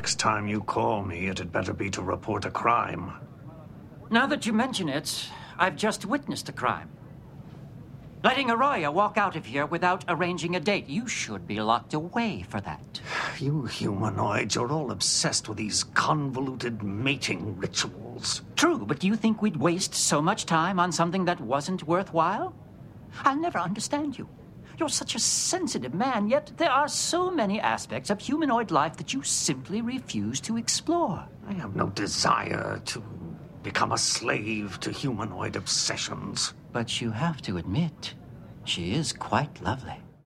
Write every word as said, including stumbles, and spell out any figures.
Next time you call me, it had better be to report a crime. Now that you mention it, I've just witnessed a crime. Letting Arroyo walk out of here without arranging a date. You should be locked away for that. You humanoids are all obsessed with these convoluted mating rituals. True, but do you think we'd waste so much time on something that wasn't worthwhile? I'll never understand you. You're such a sensitive man, yet there are so many aspects of humanoid life that you simply refuse to explore. I have no desire to become a slave to humanoid obsessions. But you have to admit, she is quite lovely.